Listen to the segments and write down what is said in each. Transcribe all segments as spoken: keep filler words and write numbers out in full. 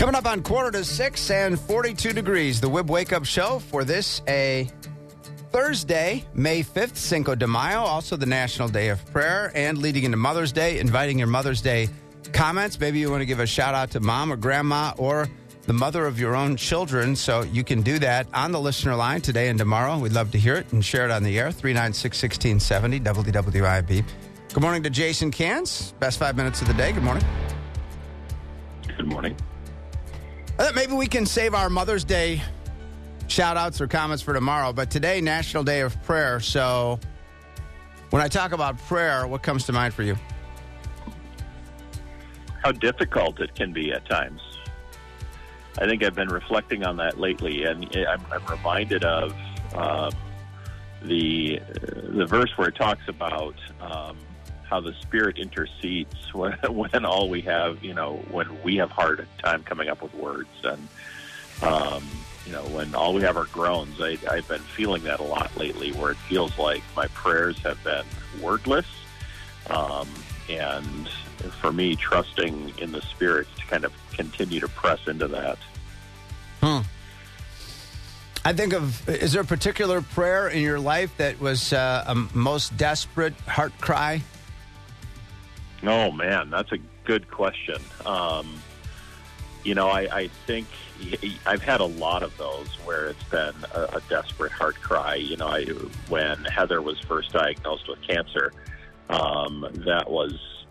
Coming up on quarter to six and forty-two degrees, the W I B Wake Up Show for this, a Thursday, May fifth, Cinco de Mayo, also the National Day of Prayer, and leading into Mother's Day, inviting your Mother's Day comments. Maybe you want to give a shout out to mom or grandma or the mother of your own children, so you can do that on the listener line today and tomorrow. We'd love to hear it and share it on the air, three nine six, one six seven zero, W W I B. Good morning to Jason Cans, best five minutes of the day. Good morning. Good morning. I thought maybe we can save our Mother's Day shout-outs or comments for tomorrow, but today, National Day of Prayer, so when I talk about prayer, what comes to mind for you? How difficult it can be at times. I think I've been reflecting on that lately, and I'm, I'm reminded of uh, the the verse where it talks about um, how the Spirit intercedes when, when all we have, you know, when we have hard time coming up with words, and um, you know, when all we have are groans. I, I've been feeling that a lot lately, where it feels like my prayers have been wordless, um, and for me, trusting in the Spirit to kind of continue to press into that. Hmm. I think of, is there a particular prayer in your life that was uh, a most desperate heart cry? Oh, man, that's a good question. Um, you know, I, I think I've had a lot of those where it's been a, a desperate heart cry. You know, I, when Heather was first diagnosed with cancer, um, that was,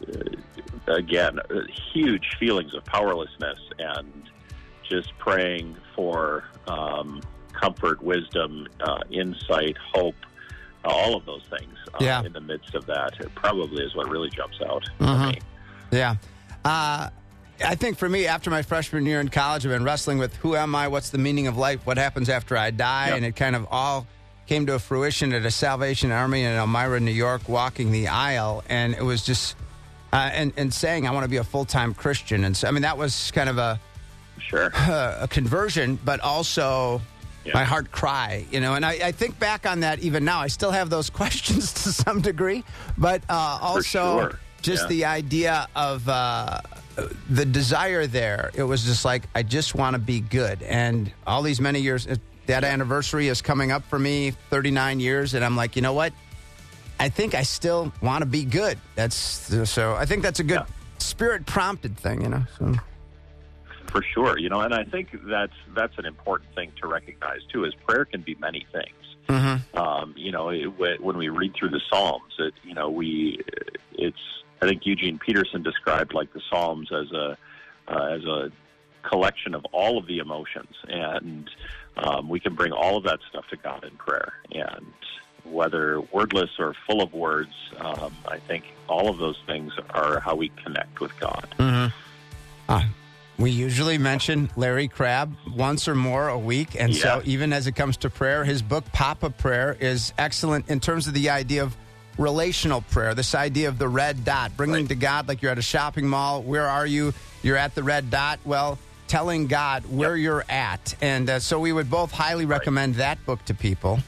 uh, again, huge feelings of powerlessness and just praying for um, comfort, wisdom, uh, insight, hope, all of those things uh, yeah. in the midst of that. It probably is what really jumps out mm-hmm. for me. Yeah. Uh, I think for me, after my freshman year in college, I've been wrestling with who am I, what's the meaning of life, what happens after I die, yep. and it kind of all came to a fruition at a Salvation Army in Elmira, New York, walking the aisle, and it was just, uh, and, and saying I want to be a full-time Christian. And so, I mean, that was kind of a, sure. uh, a conversion, but also... Yeah. My heart cry, you know, and I, I think back on that even now. I still have those questions to some degree, but uh, also sure. just yeah. the idea of uh, the desire there. It was just like, I just want to be good. And all these many years, that anniversary is coming up for me, thirty-nine years, and I'm like, you know what? I think I still want to be good. That's so I think that's a good yeah. spirit-prompted thing, you know, so... For sure, you know, and I think that's that's an important thing to recognize too. Is prayer can be many things. Mm-hmm. Um, you know, it, when we read through the Psalms, it you know we it's I think Eugene Peterson described like the Psalms as a uh, as a collection of all of the emotions, and um, we can bring all of that stuff to God in prayer. And whether wordless or full of words, um, I think all of those things are how we connect with God. Mm-hmm. Uh. We usually mention Larry Crabb once or more a week, and yeah. so even as it comes to prayer, his book, Papa Prayer, is excellent in terms of the idea of relational prayer, this idea of the red dot, bringing right. to God like you're at a shopping mall. Where are you? You're at the red dot. Well, telling God where yep. you're at. And uh, so we would both highly recommend right. that book to people.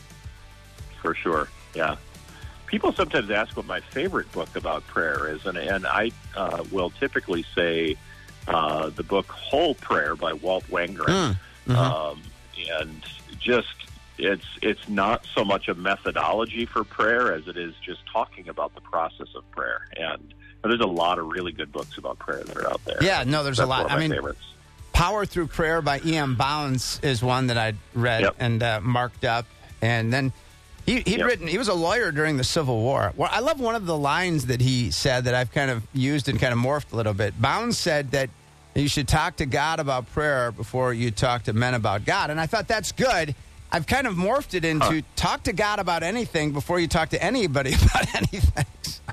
For sure, yeah. People sometimes ask what my favorite book about prayer is, and, and I uh, will typically say... Uh, the book Whole Prayer by Walt Wangerin. Mm, mm-hmm. um, and just it's it's not so much a methodology for prayer as it is just talking about the process of prayer. And there's a lot of really good books about prayer that are out there. Yeah, no, there's That's a lot. One of my I mean, favorites. Power Through Prayer by E M. Bounds is one that I read yep. and uh, marked up. And then he, he'd yep. written, he was a lawyer during the Civil War. Well, I love one of the lines that he said that I've kind of used and kind of morphed a little bit. Bounds said that you should talk to God about prayer before you talk to men about God. And I thought that's good. I've kind of morphed it into huh. talk to God about anything before you talk to anybody about anything.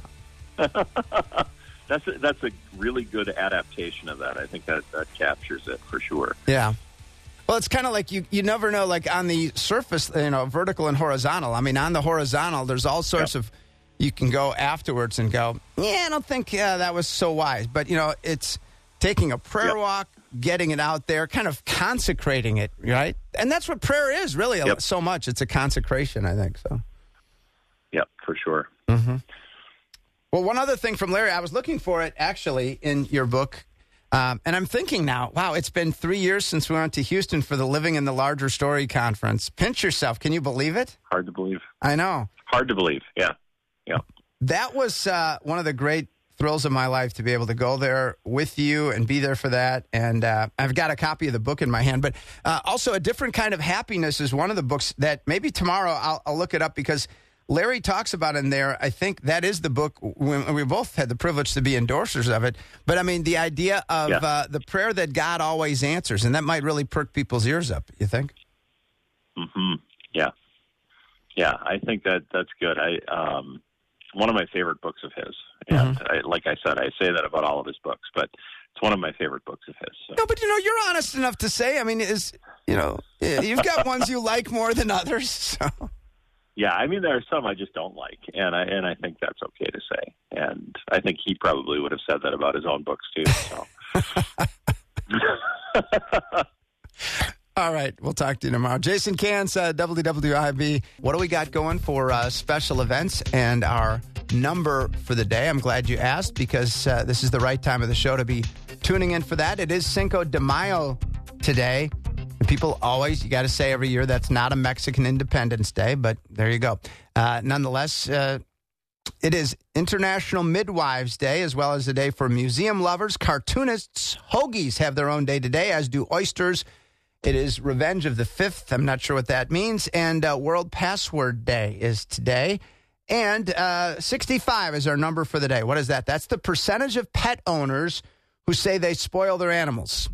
that's, a, that's a really good adaptation of that. I think that, that captures it for sure. Yeah. Well, it's kind of like you, you never know, like on the surface, you know, vertical and horizontal. I mean, on the horizontal, there's all sorts yep. of, you can go afterwards and go, yeah, I don't think uh, that was so wise. But, you know, it's taking a prayer yep. walk, getting it out there, kind of consecrating it, right? And that's what prayer is, really, yep. so much. It's a consecration, I think, so. Yep, for sure. Mm-hmm. Well, one other thing from Larry, I was looking for it, actually, in your book. Um, and I'm thinking now, wow, it's been three years since we went to Houston for the Living in the Larger Story conference. Pinch yourself. Can you believe it? Hard to believe. I know. Hard to believe. Yeah. Yeah. That was uh, one of the great thrills of my life to be able to go there with you and be there for that. And uh, I've got a copy of the book in my hand. But uh, also A Different Kind of Happiness is one of the books that maybe tomorrow I'll, I'll look it up because Larry talks about in there. I think that is the book. We, we both had the privilege to be endorsers of it. But, I mean, the idea of yeah. uh, the prayer that God always answers, and that might really perk people's ears up, you think? Mm-hmm. Yeah. Yeah, I think that that's good. I um, one of my favorite books of his. And Mm-hmm. I, like I said, I say that about all of his books, but it's one of my favorite books of his. So. No, but, you know, you're honest enough to say, I mean, is you know, you've got ones you like more than others, so... Yeah, I mean, there are some I just don't like, and I and I think that's okay to say. And I think he probably would have said that about his own books, too. So. All right, we'll talk to you tomorrow. Jason Cans, uh, W W I B. What do we got going for uh, special events and our number for the day? I'm glad you asked because uh, this is the right time of the show to be tuning in for that. It is Cinco de Mayo today. And people always, you got to say every year, that's not a Mexican Independence Day, but there you go. Uh, nonetheless, uh, it is International Midwives Day, as well as a day for museum lovers, cartoonists. Hoagies have their own day today, as do oysters. It is Revenge of the Fifth. I'm not sure what that means. And uh, World Password Day is today. And uh, sixty-five is our number for the day. What is that? That's the percentage of pet owners who say they spoil their animals.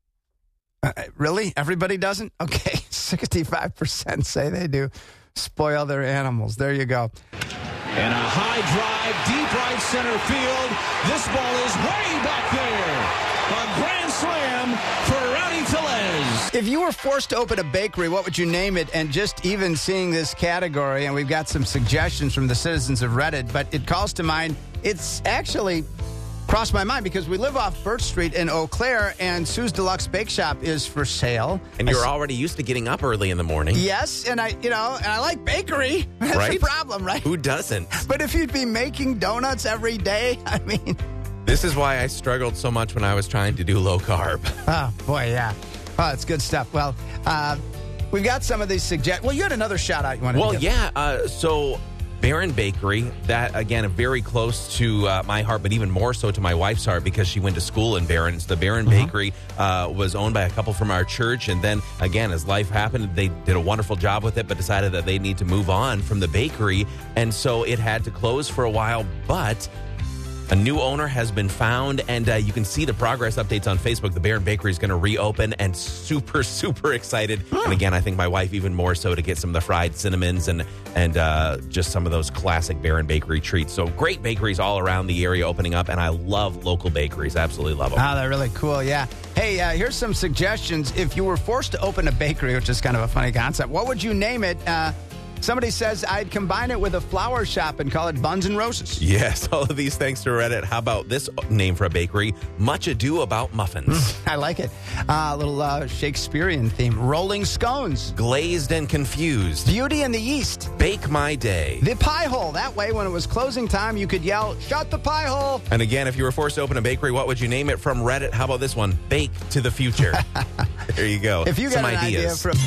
Uh, really? Everybody doesn't? Okay, sixty-five percent say they do spoil their animals. There you go. And a high drive, deep right center field. This ball is way back there. A grand slam for Rowdy Tellez. If you were forced to open a bakery, what would you name it? And just even seeing this category, and we've got some suggestions from the citizens of Reddit, but it calls to mind, it's actually... crossed my mind because we live off Birch Street in Eau Claire, and Sue's Deluxe Bake Shop is for sale. And you're already used to getting up early in the morning. Yes, and I, you know, and I like bakery. That's Right? the problem, right? Who doesn't? But if you'd be making donuts every day, I mean, This is why I struggled so much when I was trying to do low carb. oh boy, yeah, oh, it's good stuff. Well, uh, we've got some of these suggest. Well, you had another shout out you wanted Well, to give. yeah. Uh, so Barron Bakery, that, again, very close to uh, my heart, but even more so to my wife's heart because she went to school in Barron's. The Barron Mm-hmm. Bakery uh, was owned by a couple from our church. And then, again, as life happened, they did a wonderful job with it, but decided that they need to move on from the bakery. And so it had to close for a while, but... a new owner has been found, and uh, you can see the progress updates on Facebook. The Barron Bakery is going to reopen, and super, super excited. And again, I think my wife even more so to get some of the fried cinnamons and and uh, just some of those classic Barron Bakery treats. So great bakeries all around the area opening up, and I love local bakeries. Absolutely love them. Oh, they're really cool, yeah. Hey, uh, here's some suggestions. If you were forced to open a bakery, which is kind of a funny concept, what would you name it? Uh, somebody says I'd combine it with a flower shop and call it Buns and Roses. Yes, all of these thanks to Reddit. How about this name for a bakery? Much Ado About Muffins. I like it. A uh, little uh, Shakespearean theme. Rolling Scones. Glazed and Confused. Beauty in the East. Bake My Day. The Pie Hole. That way, when it was closing time, you could yell, shut the pie hole. And again, if you were forced to open a bakery, what would you name it from Reddit? How about this one? Bake to the Future. There you go. If you got Some an ideas. idea from...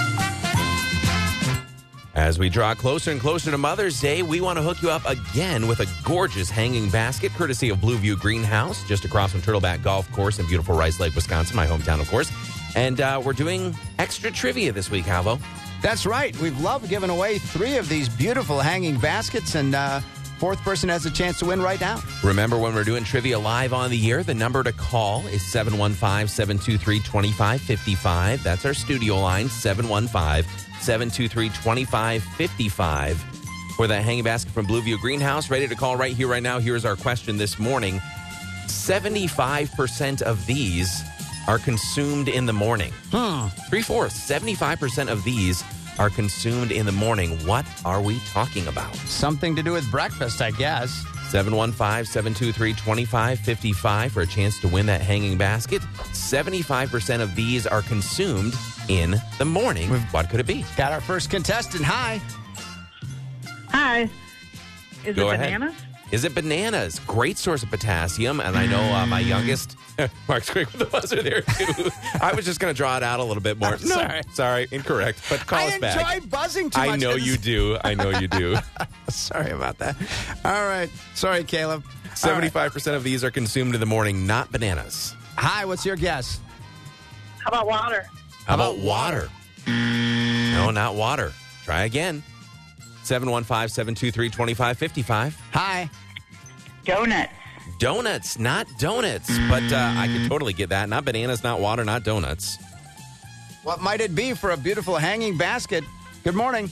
As we draw closer and closer to Mother's Day, we want to hook you up again with a gorgeous hanging basket, courtesy of Blueview Greenhouse, just across from Turtleback Golf Course in beautiful Rice Lake, Wisconsin, my hometown, of course. And uh, we're doing extra trivia this week, Halvo. That's right. We've loved giving away three of these beautiful hanging baskets, and uh, fourth person has a chance to win right now. Remember, when we're doing trivia live on the air, the number to call is seven one five, seven two three, two five five five. That's our studio line, seven one five, seven two three, two five five five. For that hanging basket from Blueview Greenhouse, ready to call right here, right now. Here's our question this morning. seventy-five percent of these are consumed in the morning. Hmm. Three-fourths, seventy-five percent of these are consumed in the morning. What are we talking about? Something to do with breakfast, I guess. seven one five, seven two three, two five five five for a chance to win that hanging basket. seventy-five percent of these are consumed in the morning. What could it be? Got our first contestant. Hi. Hi. Is Go it ahead. bananas? Is it bananas? Great source of potassium. And I know uh, my youngest, Mark's quick with the buzzer there, too. I was just going to draw it out a little bit more. I'm sorry. No, sorry, incorrect. But call I us back. I enjoy buzzing too much. I know you do. I know you do. Sorry about that. All right. Sorry, Caleb. seventy-five percent right. of these are consumed in the morning, not bananas. Hi, what's your guess? How about water? How, How about, about water? No, not water. Try again. seven one five, seven two three, two five five five. Hi. Donuts. Donuts, not donuts. But uh, I could totally get that. Not bananas, not water, not donuts. What might it be for a beautiful hanging basket? Good morning.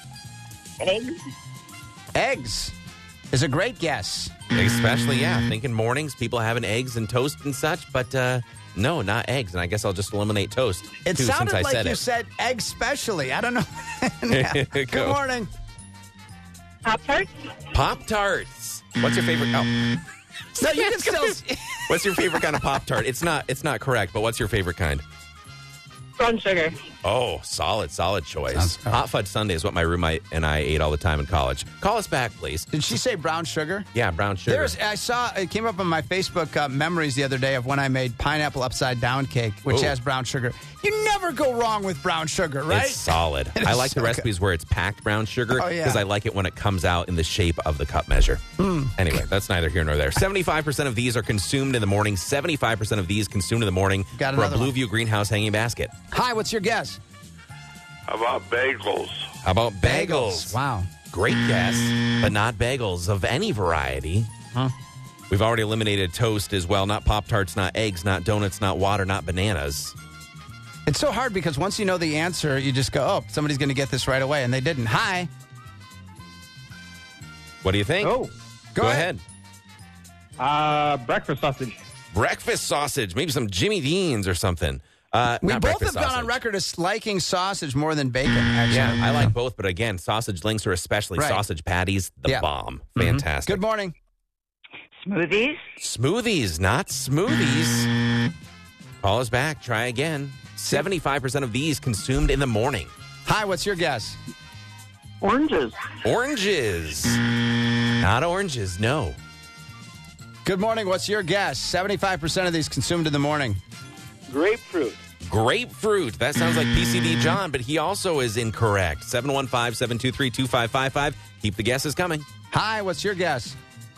Eggs. Eggs is a great guess. Especially, yeah, thinking mornings, people having eggs and toast and such. But uh, no, not eggs. And I guess I'll just eliminate toast, It too, sounded since I like said you it. said egg specially. I don't know. Yeah. Good Go. morning. Pop-Tarts. Pop-Tarts. What's your favorite? Oh, No, you can still. what's your favorite kind of Pop-Tart? It's not. It's not correct. But what's your favorite kind? Brown sugar. Oh, solid, solid choice. Sounds- oh. Hot fudge sundae is what my roommate and I ate all the time in college. Call us back, please. Did she say brown sugar? Yeah, brown sugar. There's. I saw it came up on my Facebook uh, memories the other day of when I made pineapple upside down cake, which Ooh. has brown sugar. You never go wrong with brown sugar, right? It's solid. It I is like the so recipes where it's packed brown sugar Oh, yeah. because I like it when it comes out in the shape of the cup measure. Anyway, that's neither here nor there. seventy-five percent of these are consumed in the morning. seventy-five percent of these consumed in the morning Got for a another one. Blueview greenhouse hanging basket. Hi, what's your guess? How about bagels? How about bagels? Wow. Great guess, but not bagels of any variety. Huh. We've already eliminated toast as well. Not Pop-Tarts, not eggs, not donuts, not water, not bananas. It's so hard because once you know the answer, you just go, oh, somebody's going to get this right away. And they didn't. Hi. What do you think? Oh, Go, Go ahead. uh, breakfast sausage. Breakfast sausage, maybe some Jimmy Dean's or something. Uh, We not both have breakfast gone on sausage. record as liking sausage more than bacon, actually. Yeah, I like both, but again, sausage links are especially Right. sausage patties, the Yeah. bomb. Mhm. Fantastic. Good morning. Smoothies. Smoothies, not smoothies. Call us back. Try again. seventy-five percent of these consumed in the morning. Hi, what's your guess? Oranges. Oranges. Not oranges, no. Good morning. What's your guess? seventy-five percent of these consumed in the morning. Grapefruit. Grapefruit. That sounds like P C D John, but he also is incorrect. seven one five, seven two three, two five five five. Keep the guesses coming. Hi, what's your guess?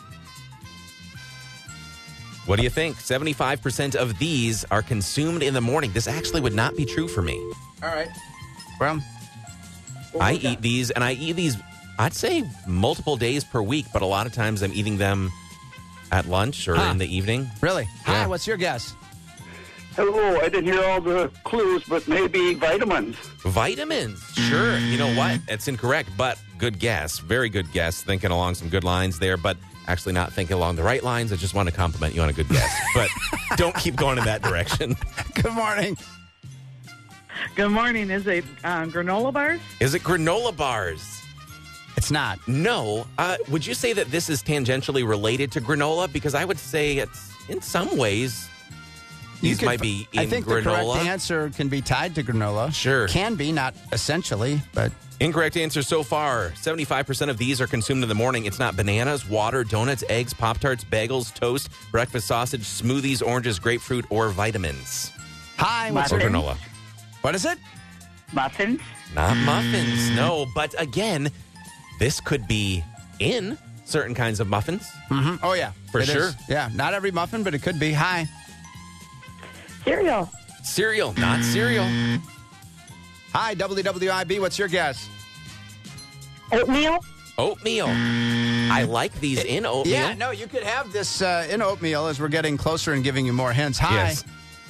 What do you think? seventy-five percent of these are consumed in the morning. This actually would not be true for me. All right. Well, I eat these, and I eat these, I'd say, multiple days per week, but a lot of times I'm eating them at lunch or Huh. in the evening. really? Hi, Yeah. what's your guess? Hello, I didn't hear all the clues, but maybe vitamins. Vitamins. Sure. You know what? It's incorrect, but good guess. Very good guess. Thinking along some good lines there, but actually not thinking along the right lines. I just want to compliment you on a good guess. But don't keep going in that direction. Good morning. Good morning. Is it um, granola bars? Is it granola bars? It's not. No. Uh, would you say that this is tangentially related to granola? Because I would say it's in some ways You these could- might be in I think granola. the correct answer can be tied to granola. Sure. Can be, not essentially, but Incorrect answer so far. seventy-five percent of these are consumed in the morning. It's not bananas, water, donuts, eggs, Pop-Tarts, bagels, toast, breakfast sausage, smoothies, oranges, grapefruit, or vitamins. hi, what's Or your Muffins. granola. What is it? Muffins. Not muffins, no. But again, this could be in certain kinds of muffins. Mm-hmm. Oh, yeah. For It is. sure. Yeah, not every muffin, but it could be. Hi. Cereal. Cereal, not cereal. Hi, W W I B. What's your guess? Oatmeal. Oatmeal. I like these in oatmeal. Yeah, no, you could have this uh, in oatmeal as we're getting closer and giving you more hints. Hi. Yes.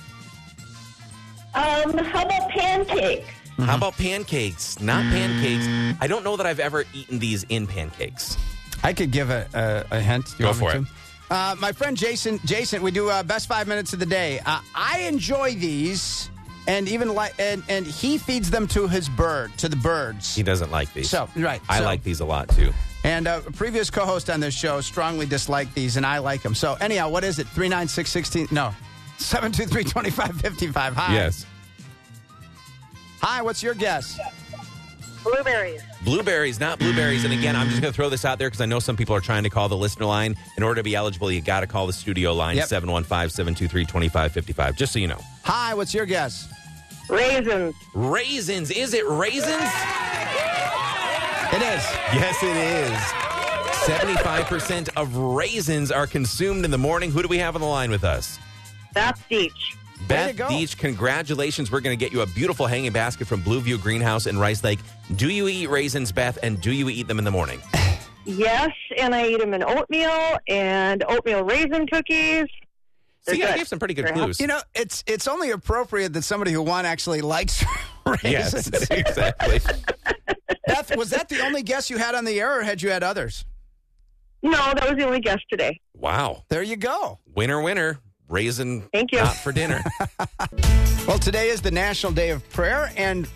Um, how about pancakes? How about pancakes? Not pancakes. I don't know that I've ever eaten these in pancakes. I could give a, a, a hint. Do you Go want me for to? Uh, my friend Jason, Jason, we do uh, best five minutes of the day. Uh, I enjoy these, and even like, and, and he feeds them to his bird, to the birds. He doesn't like these. So right, I so- like these a lot too. And uh, a previous co-host on this show strongly disliked these, and I like them. So anyhow, what is it? Three nine six sixteen? No, seven two three twenty five fifty five. Hi. Yes. Hi. What's your guess? Blueberries. Blueberries, not blueberries. And again, I'm just going to throw this out there because I know some people are trying to call the listener line. In order to be eligible, you got to call the studio line, Yep. seven one five, seven two three, two five five five, just so you know. Hi, what's your guess? Raisins. Raisins. Is it raisins? It is. Yes, it is. seventy-five percent of raisins are consumed in the morning. Who do we have on the line with us? That's Deech. Beth go. Deech, congratulations. We're going to get you a beautiful hanging basket from Blueview Greenhouse in Rice Lake. Do you eat raisins, Beth, and do you eat them in the morning? Yes, and I eat them in oatmeal and oatmeal raisin cookies. They're See, I good. gave some pretty good They're clues. You know, it's it's only appropriate that somebody who won actually likes raisins. Yes, exactly. Beth, was that the only guess you had on the air, or had you had others? No, that was the only guess today. Wow. There you go. Winner, winner. Raisin Thank you. not for dinner. Well, today is the National Day of Prayer, and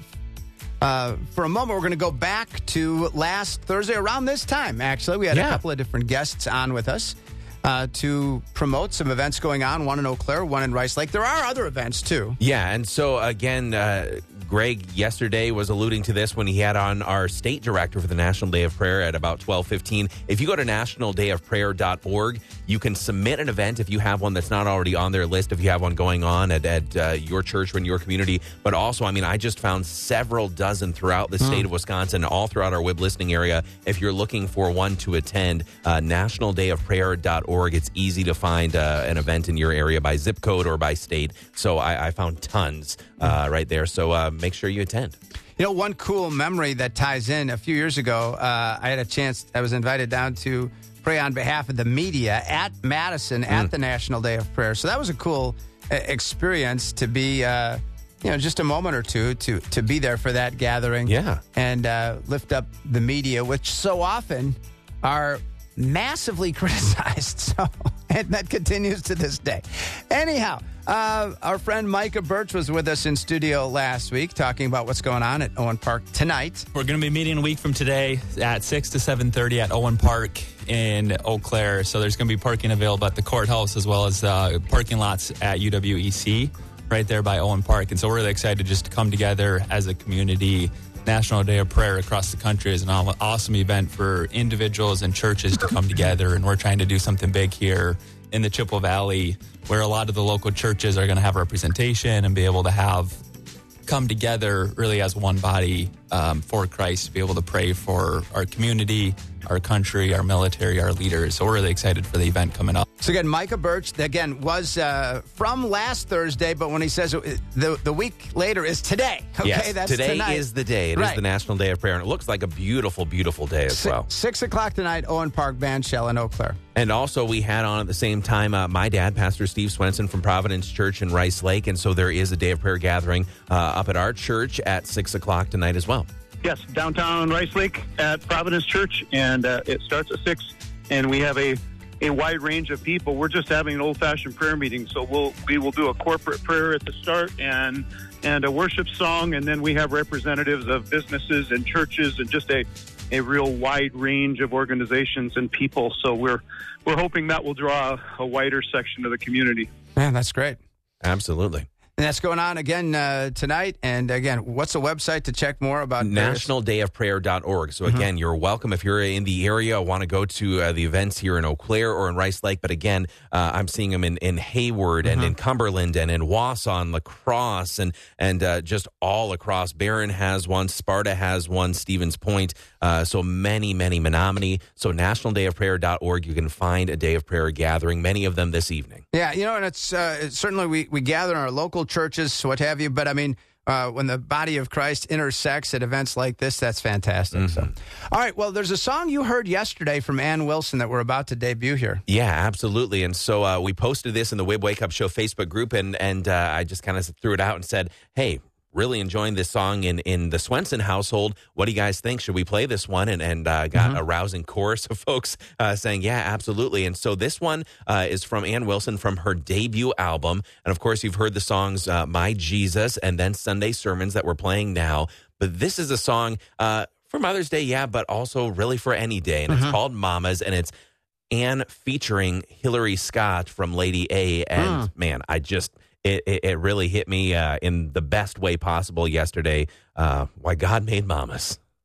uh, for a moment, we're going to go back to last Thursday around this time, actually. We had Yeah. a couple of different guests on with us uh, to promote some events going on, one in Eau Claire, one in Rice Lake. There are other events, too. Yeah, and so again, uh, Greg yesterday was alluding to this when he had on our state director for the National Day of Prayer at about twelve fifteen. If you go to national day of prayer dot org, you can submit an event if you have one that's not already on their list, if you have one going on at, at uh, your church or in your community. But also, I mean, I just found several dozen throughout the state of Wisconsin, all throughout our W I B listening area. If you're looking for one to attend, uh, national day of prayer dot org. It's easy to find uh, an event in your area by zip code or by state. So I, I found tons uh, right there. So uh, make sure you attend. You know, one cool memory that ties in, a few years ago, uh, I had a chance, I was invited down to pray on behalf of the media at Madison at the National Day of Prayer. So that was a cool uh, experience to be, uh, you know, just a moment or two to, to be there for that gathering. Yeah. And uh, lift up the media, which so often are massively criticized. So, and that continues to this day. Anyhow, uh, our friend Micah Birch was with us in studio last week talking about what's going on at Owen Park tonight. We're going to be meeting a week from today at six to seven thirty at Owen Park in Eau Claire. So there's going to be parking available at the courthouse as well as uh, parking lots at U W E C right there by Owen Park. And so we're really excited just to come together as a community. National Day of Prayer across the country is an awesome event for individuals and churches to come together. And we're trying to do something big here in the Chippewa Valley where a lot of the local churches are going to have representation and be able to have come together really as one body um, for Christ, to be able to pray for our community, our country, our military, our leaders. So we're really excited for the event coming up. So again, Micah Birch, again, was uh, from last Thursday, but when he says it, the the week later is today. Okay, Yes, that's today tonight. is the day. It is Right. the National Day of Prayer, and it looks like a beautiful, beautiful day as Si- well. Six o'clock tonight, Owen Park Band Shell in Eau Claire. And also, we had on at the same time uh, my dad, Pastor Steve Swenson from Providence Church in Rice Lake, and so there is a Day of Prayer gathering uh, up at our church at six o'clock tonight as well. Yes, downtown Rice Lake at Providence Church, and uh, it starts at six, and we have a, a wide range of people. We're just having an old-fashioned prayer meeting, so we'll we will do a corporate prayer at the start and and a worship song, and then we have representatives of businesses and churches and just a a real wide range of organizations and people. So we're we're hoping that will draw a wider section of the community. Man, that's great. Absolutely. And that's going on again uh, tonight. And again, what's the website to check more about national day of prayer dot org. So again, you're welcome if you're in the area, want to go to uh, the events here in Eau Claire or in Rice Lake. But again, uh, I'm seeing them in, in Hayward and in Cumberland and in Wausau and La Crosse and, and uh, just all across. Barron has one, Sparta has one, Stevens Point. Uh, so many, many, Menominee. So national day of prayer dot org, you can find a Day of Prayer gathering, many of them this evening. Yeah, you know, and it's, uh, it's certainly we, we gather in our local churches, what have you. But I mean, uh, when the body of Christ intersects at events like this, that's fantastic. Mm-hmm. So, all right. Well, there's a song you heard yesterday from Ann Wilson that we're about to debut here. Yeah, absolutely. And so uh, we posted this in the W I B Wake Up Show Facebook group, and and uh, I just kind of threw it out and said, hey, really enjoying this song in, in the Swenson household. What do you guys think? Should we play this one? And, and uh, got Mm-hmm. a rousing chorus of folks uh, saying, yeah, absolutely. And so this one uh, is from Ann Wilson from her debut album. And of course, you've heard the songs uh, My Jesus and then Sunday Sermons that we're playing now. But this is a song uh, for Mother's Day, yeah, but also really for any day. And Mm-hmm. it's called Mamas, and it's Ann featuring Hillary Scott from Lady A. And man, I just... It, it, it really hit me uh, in the best way possible yesterday. Uh, why God made mamas.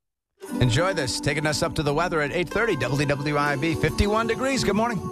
Enjoy this. Taking us up to the weather at eight thirty, W W I B, fifty-one degrees. Good morning.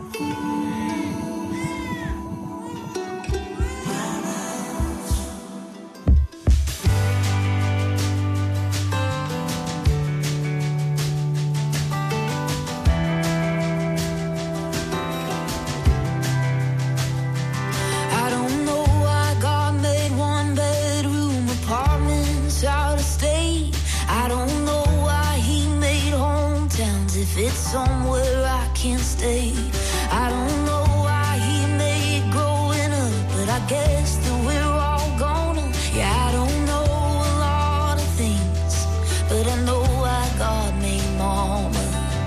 It's somewhere I can't stay. I don't know why he made growing up, but I guess that we're all gonna. Yeah, I don't know a lot of things, but I know why God made mamas.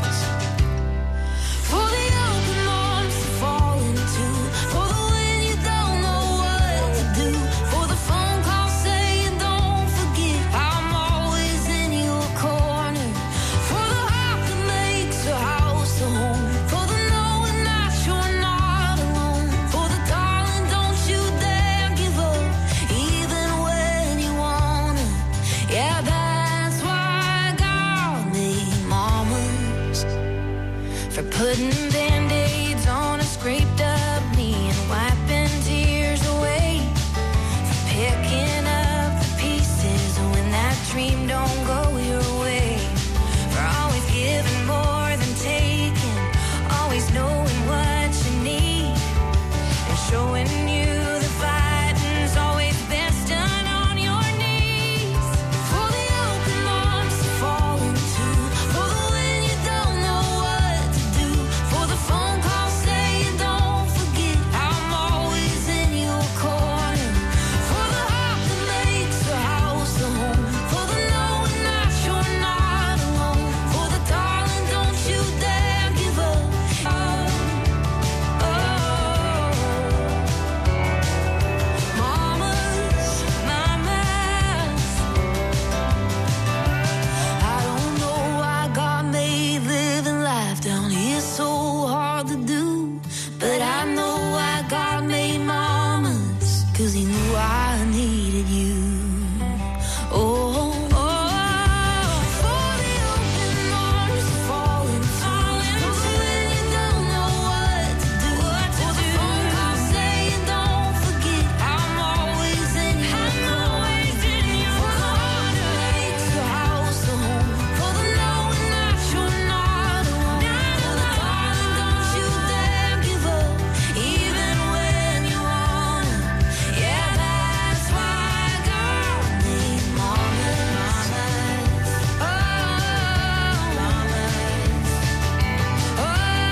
For the open arms to fall into, for the when you don't know what to do, for the phone call saying don't forget I'm always in your corner, for the heart that makes a house a home, for the knowing that you're not alone, for the darling don't you dare give up even when you wanna. Yeah, that's why God made mamas, for putting band-aids on a scraped up knee and wiping tears away, for picking up the pieces when that dream don't go your way, for always giving more than taking, always knowing what you need, and showing you the fighting's always best done on your knees. For the open arms to fall into, for the when you don't know what to do, for the phone call saying don't forget I'm always in your corner, for the heart that makes a house a home, for the knowing that you're not alone, for the darling don't you dare give up. Oh, mamas, mamas, I don't know why God made living life down here so hard to do, but I know why God made mamas, 'cause he knew I needed you. Oh, oh, for the open arms to fall into, for when you don't know what to do, for the phone call saying don't forget I'm always in your corner, for the heart that makes a house a home, for the knowing that you're not alone, for the darling don't you dare give up even when you wanna. Yeah, that's why God made mamas. Oh, mamas. Oh,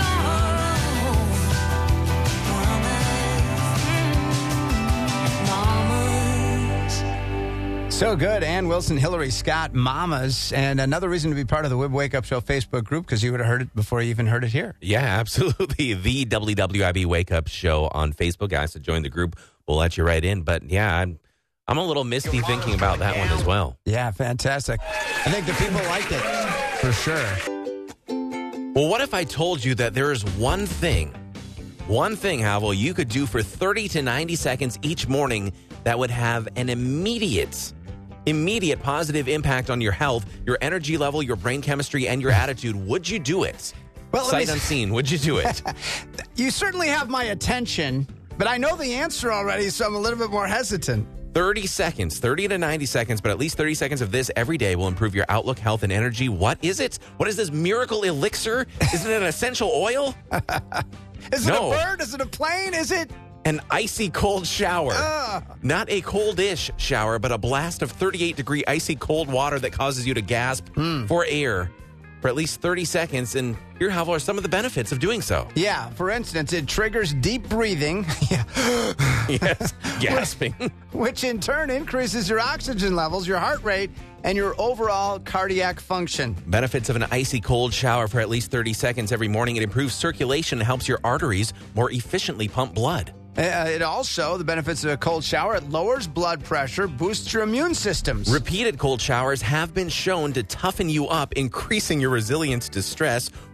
mamas. Mamas. So good. Ann Wilson, Hillary Scott, Mamas. And another reason to be part of the Wib Wake Up Show Facebook group, because you would have heard it before you even heard it here. Yeah, absolutely. The W W I B Wake Up Show on Facebook, guys. To join the group, we'll let you right in. But yeah, I'm I'm a little misty thinking about that one as well. Yeah, fantastic. I think the people liked it, for sure. Well, what if I told you that there is one thing, one thing, Havel, you could do for thirty to ninety seconds each morning that would have an immediate, immediate positive impact on your health, your energy level, your brain chemistry, and your attitude? Would you do it? Well, let me Sight s- unseen, would you do it? You certainly have my attention, but I know the answer already, so I'm a little bit more hesitant. thirty seconds, thirty to ninety seconds, but at least thirty seconds of this every day will improve your outlook, health, and energy. What is it? What is this miracle elixir? Is it an essential oil? Is it No. a bird? Is it a plane? Is it? An icy cold shower. Ugh. Not a cold-ish shower, but a blast of thirty-eight degree icy cold water that causes you to gasp for air for at least thirty seconds. And here, Havel, are some of the benefits of doing so. Yeah, for instance, it triggers deep breathing, yeah, Yes, gasping. which in turn increases your oxygen levels, your heart rate, and your overall cardiac function. Benefits of an icy cold shower for at least thirty seconds every morning. It improves circulation and helps your arteries more efficiently pump blood. Uh, it also, the benefits of a cold shower, it lowers blood pressure, boosts your immune systems. Repeated cold showers have been shown to toughen you up, increasing your resilience to stress,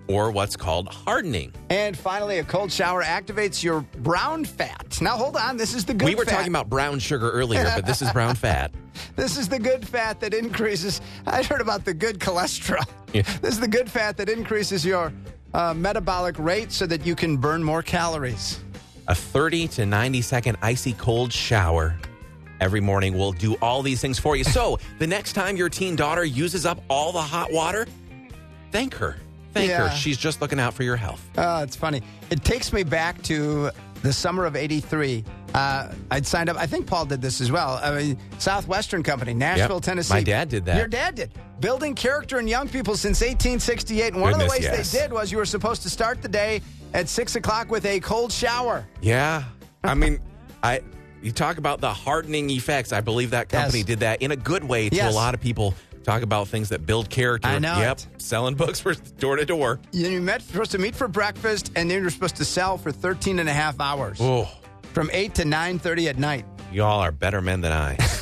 or what's called hardening. And finally, a cold shower activates your brown fat. Now, hold on. This is the good We were fat. talking about brown sugar earlier, but this is brown fat. This is the good fat that increases. I heard about the good cholesterol. Yeah. This is the good fat that increases your uh, metabolic rate so that you can burn more calories. A thirty to ninety second icy cold shower every morning will do all these things for you. So the next time your teen daughter uses up all the hot water, thank her. Thank Yeah. her. She's just looking out for your health. Oh, it's funny. It takes me back to the summer of eighty-three. Uh, I'd signed up. I think Paul did this as well. I mean, Southwestern Company, Nashville, Yep. Tennessee. My dad did that. Your dad did. Building character in young people since eighteen sixty-eight. And one Goodness, of the ways yes. they did was you were supposed to start the day at six o'clock with a cold shower. Yeah. I mean, I you talk about the hardening effects. I believe that company Yes. did that in a good way to Yes. a lot of people. Talk about things that build character. I know Yep. it. Selling books for door to door. You you met, supposed to meet for breakfast, and then you're supposed to sell for thirteen and a half hours. Oh, From eight to nine thirty at night. y'all are better men than I.